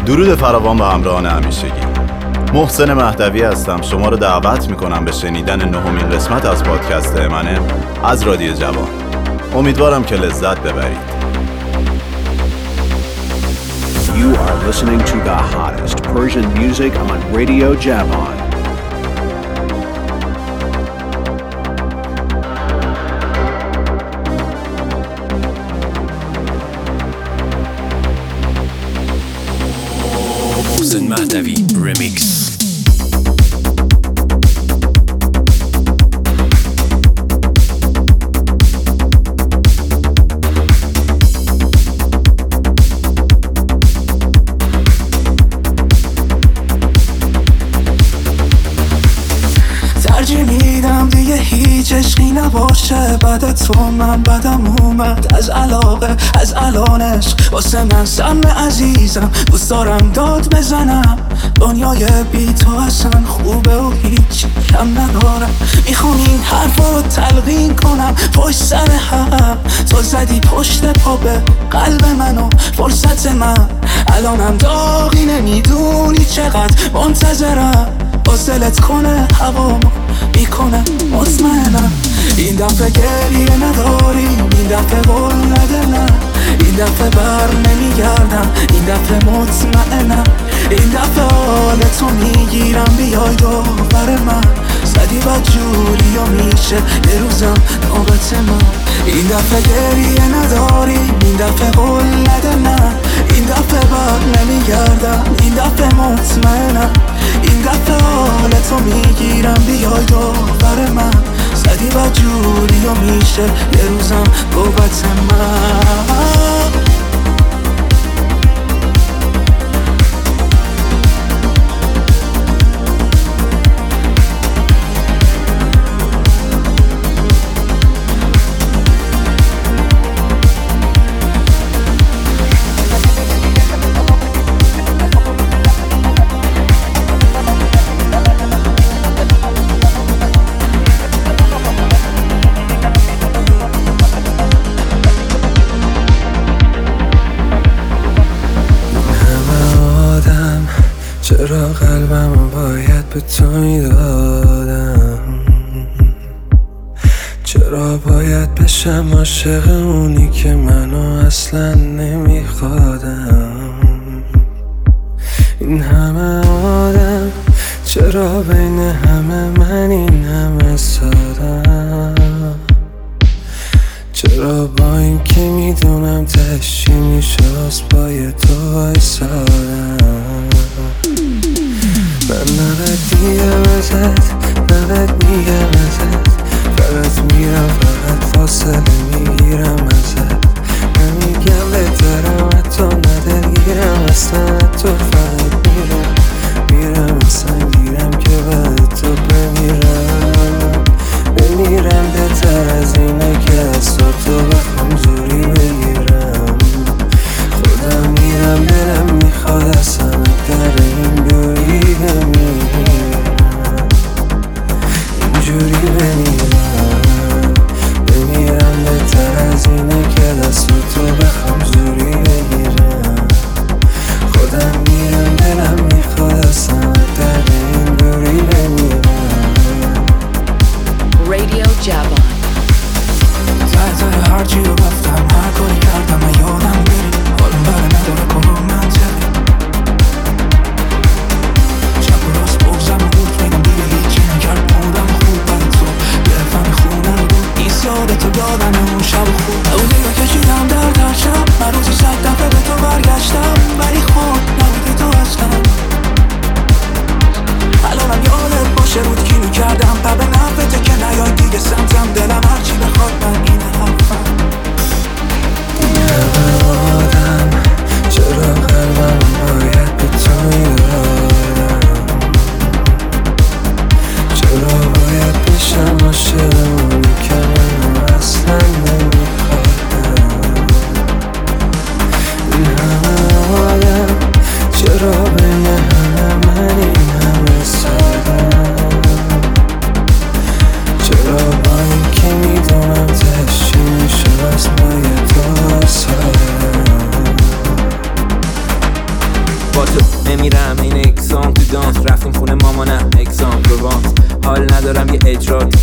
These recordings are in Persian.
درود فراوان به همراهان همیشگی. محسن مهدوی هستم. شما رو دعوت میکنم به شنیدن 9مین قسمت از پادکست امنه از رادیو جوان. امیدوارم که لذت ببرید. You are listening to the hottest Persian music on Radio Javan. محسن مهدوی ریمیکس. ترجیح میدم دیگه هیچ عشقی نباشه بعد تو. من بدم اومد از علاقه، از الان عشق واسه من سم عزیزم. دوست دارم داد بزنم دنیای بی تو اصلا خوبه و هیچ کم ندارم. میخوام این حرفا رو تلقین کنم پشت سر هم. تو زدی پشت پا به قلب منو فرصت من. الانم داغی نمیدونی چقدر منتظرم. وصلت کنه هوامو میکنه مطمئنم. این دفعه گریه نداریم، این دفعه قول نده نه. این دفعه بر نمیگردم، این دفعه مطمئنم. این دفعه حالتو میگیرم بیای دوباره من. زدی بدجوری و میشه یه روزم نوبت من. این دفعه گریه نداریم، این دفعه قول نده نه. این دفعه بر نمیگردم، این دفعه مطمئنم. این دفعه حالتو میگیرم بیای دوباره من. زدی بدجوری و میشه یه روزم نوبت من. چرا قلبمو باید به تو میدادم؟ چرا باید بشم عاشق اونی که منو اصلا نمیخوادم؟ این همه آدم چرا بین همه من این همه سادم؟ چرا با این که میدونم تشی میشست پای تو وایسادم؟ من نباید میگم ازت، نباید میگم ازت. فقط میرم، فقط فاصله میگیرم ازت. نمیگم بهترم حتی ندلگیرم اصلا. تو فقط میرم اصلا گیرم که بعد تو بمیرم بهتر از اینه که از تو بخوام زوری بگیرم. خودم میرم دلم میخواد اصلا در این دوری بمیرم. اینجوری بمیرم بهتر از اینه که دست تو بخوام زوری بگیرم. خودم میرم دلم میخواد اصلا در این دوری بمیرم. Radio Javan. زهر هرچی رو گفتم، هر کاری کردم و یادم بری. حالم بره نداره کنم منطقی. شب و راست بغزم و بود میدم دیگه هیچی نکرد بودم خوب برای تو. گرفتم خونه رو بود ایسادتو دادم اون شب خوب. روزی رو کشیدم در شب. من روزی 100 دفعه به تو برگشتم ولی خوب نبودی تو اصلا. الانم یادت باشه رود کی میکردم پا به نفته که نیای دیگه سمتم. دلم هرچی بخواد من این حرفم. همه آدم چرا قلبم باید به تو میدادم؟ چرا باید بشم عاشق اونی که منو اصلا نمیخوادم؟ این همه آدم چرا بین همه من این همه سادم؟ چرا با این که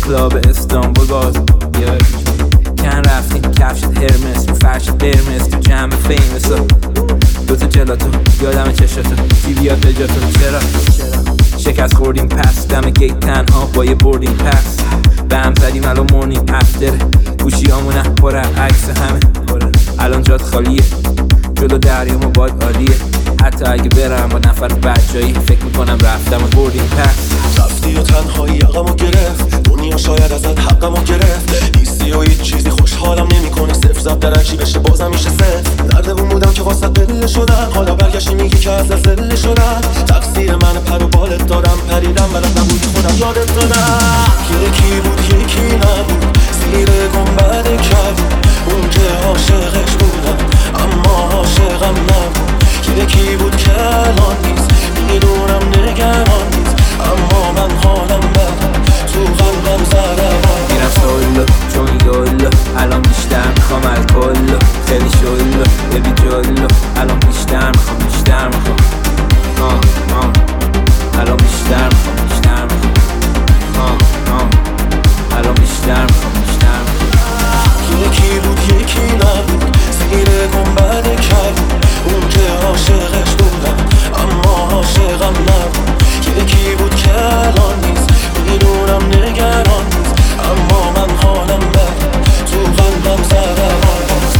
کلاب استانبول باز بیای کن رفتیم کفشت هرمس رو فرشت قرمز تو جمع فیمسا دوتا جلاتو یادم چشاتو کی بیاد به جاتو چرا شکست خوردیم پس دم گیت تنها با یه بوردینگ پس به هم زدیم الان مورنینگ افتره گوشی همونه پره عکس همه الان جات خالیه جلو دریا ما باد عالیه حتی اگه برم با نفر بچایی فکر میکنم رفتم و بوردینگ پس رفتی و تنهایی یقمو گرفت دنیا شاید ازت حقمو گرفت نیستی و هیچ چیزی خوشحالم نمیکنه صفر زب درنچی بشه بازم میشه صفر نردبون بودم که واسه قله شدن حالا برگشتی میگی که از زله شدن تقصیر من پر و بالت دارم پریدم بلد نبودی خودم یادت دادم یکی بود یکی نبود زیر گنبد کبود اون که عاشقش بودم اما عاشقم نبود یکی بود که الان نیست میدونم نگران نیست اما من حالم بد تو قلبم ضربان میرم سولو چون یولو الان بیشتر میخوام الکلو خیلی شولو ببی جلو الان بیشتر میخوام الان بیشتر میخوام الان بیشتر میخوام یکی بود یکی نبود زیر گنبد کبود اون که عاشقش بودم اما عاشقم نبود یکی بود که الان نیست میدونم نگران نیست اما من حالم بد تو قلبم ضربان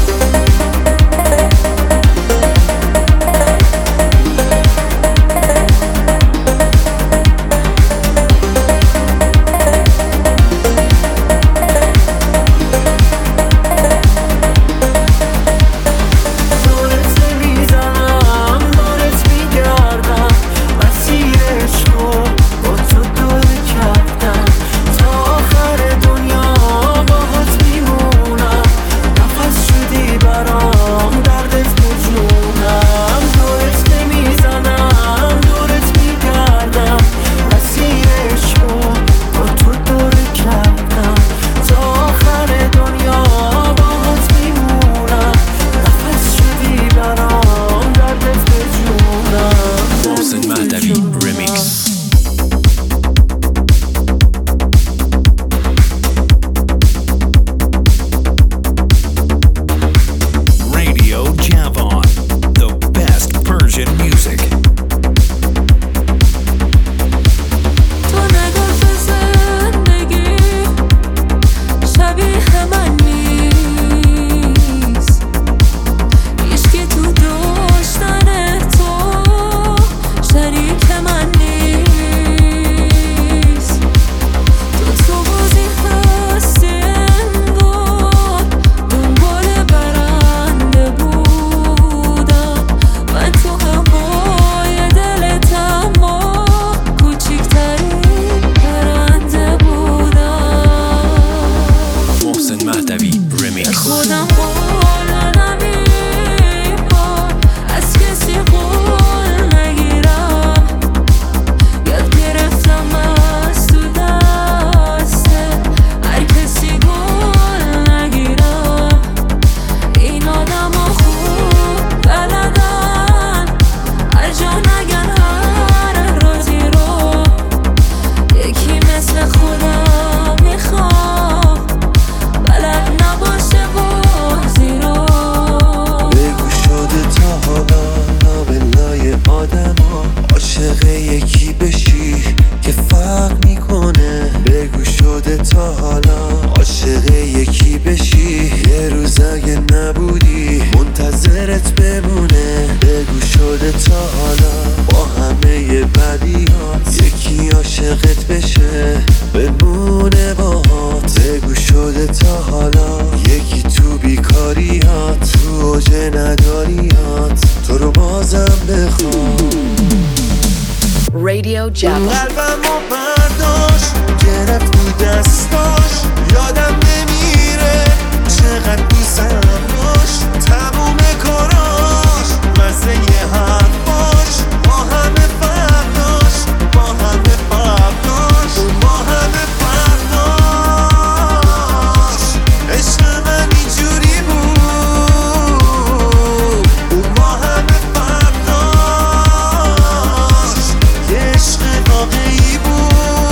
Radio Java. قلبمو برداشت گرفت تو دستاش یادم نمیره چقدر دوستم داشت تموم کاراش مزه یه حرفاش با همه فرداش با همه فرداش با همه فرداش عشق من اینجوری بود اون با همه فرداش یه عشق واقعی بود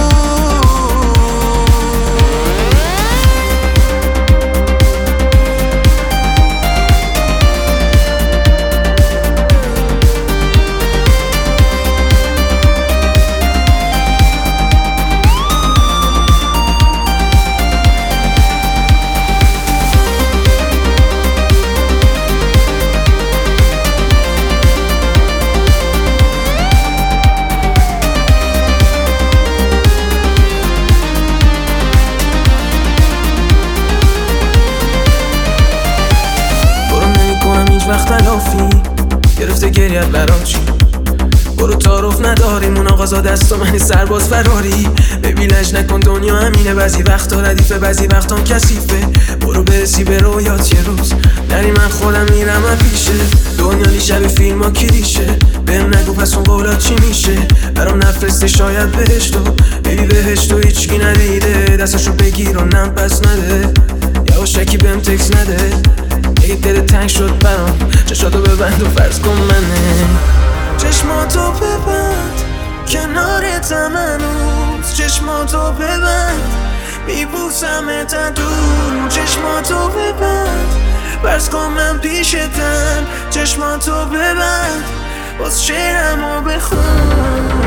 کلافی گرفته گریت برام چی؟ برو تعارف نداریم اون آقازا دست و منی سرباز فراری ببی لج نکن دنیا همینه بعضی وقتا ردیفه بعضی وقتا کثیفه برو برسی به رویات یه روز نری من خودم میرم پیشه دنیا لی شب فیلم ها کلیشه بهم نگو پس اون قولات چی میشه برام نفرسته شاید بهشتو ببی بهشتو هیچکی ندیده دستشو بگیر و نم پس نده یواشکی بهم تکس نده اگه دل تنگ شد برام چشاتو ببند و فرض کن منه چشماتو ببند کنارتم هنوز چشماتو ببند میبوسمت دور چشماتو ببند فرض کن من پیشتم چشماتو ببند باز شعرمو بخون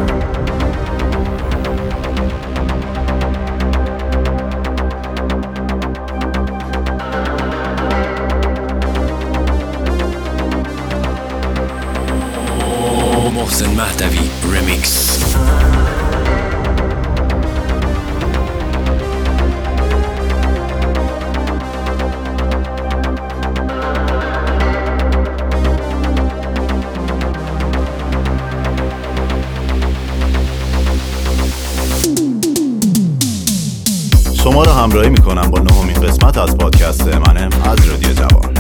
محسن مهدوی رمیکس. شما را همراهی میکنم با 9مین قسمت از پادکست منه از رادیو جوان.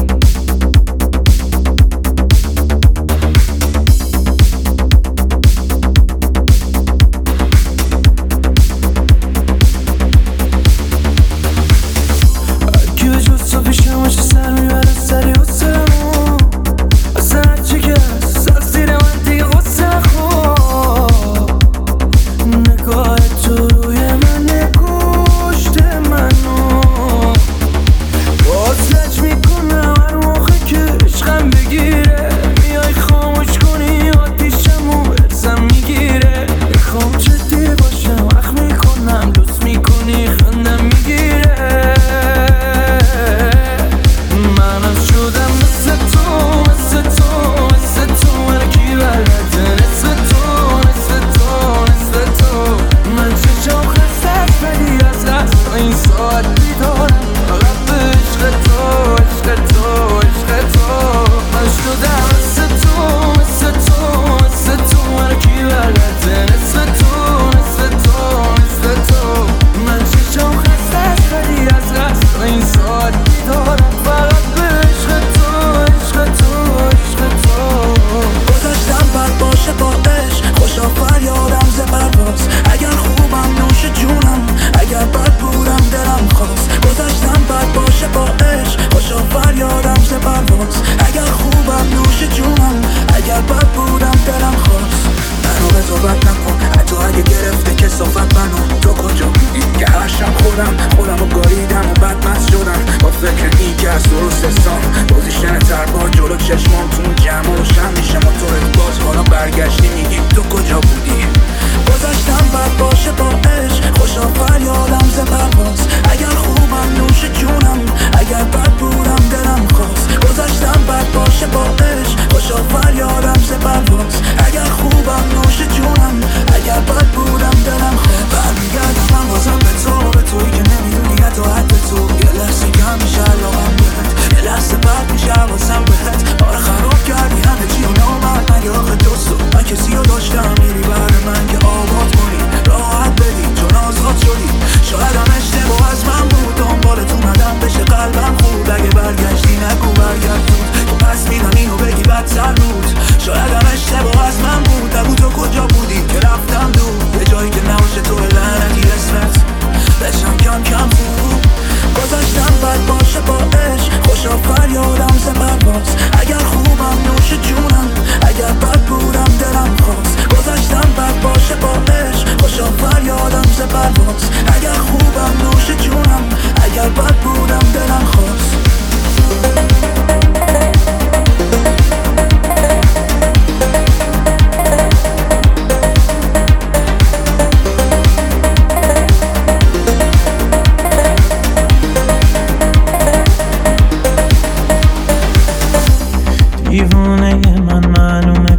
دیوونه من معلومه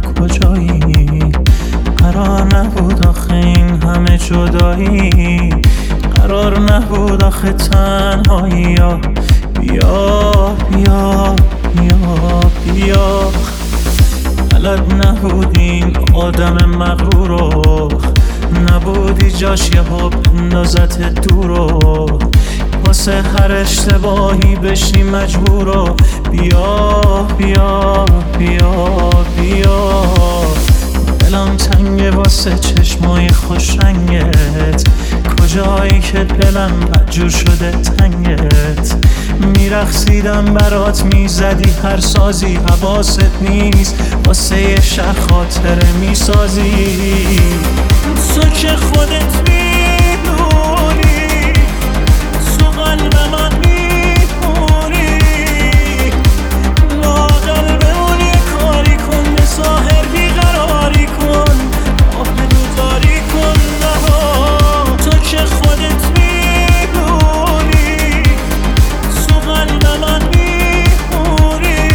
کجایی قرار نبود آخه این همه جدایی قرار نبود آخه تنهایی بیا بیا بیا بیا بلد نبودیم آدم مغرورو، نبودی جاش یه ها بندازت دورو، واسه هر اشتباهی بشی مجبورو. بیا بیا بیا بیا دلم تنگه واسه چشمای خوش رنگت، کجایی که دلم بدجور شده تنگت. میرقصیدم برات میزدی هر سازی، حواست نیست واسه یه شهر خاطره میسازی. تو که خودت میدونی تو قلب من میمونی، لااقل بمون یه کاری کن، به ظاهر بیقراری کن، آبرو داری کن. نه تو که خودت میدونی تو قلب من میمونی،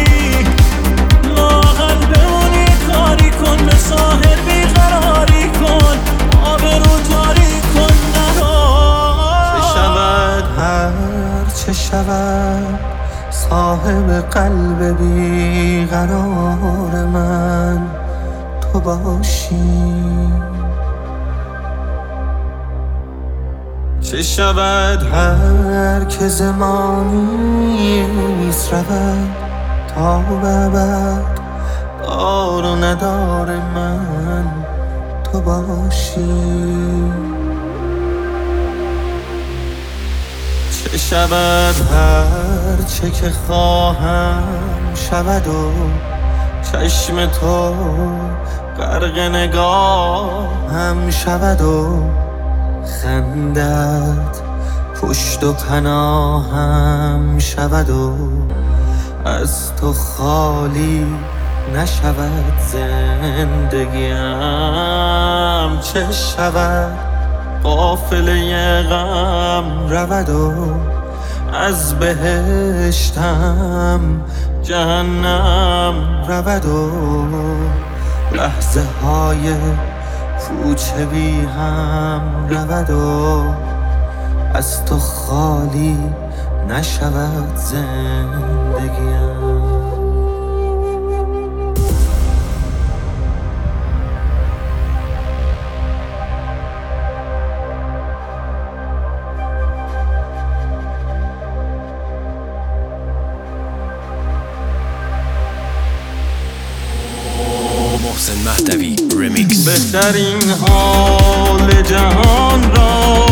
لااقل بمون یه کاری کن، به ظاهر بیقراری کن، آبرو داری کن. چه شود صاحب قلب بیقرار من تو باشی، چه شود هر که زمانی نیست رود تا ببد دار و ندار من تو باشی. چه شود هر چه که خواهم شود و چشم تو غرق نگاهم شود و خندت پشت و پناهم شود و از تو خالی نشود زندگیم. چه شود قافله غم رود و از بهشتم جهنم رود و لحظه های پوچ بی هم رود و از تو خالی نشود زندگیم. محسن مهدوی رمیکس. بهترین حال جهان را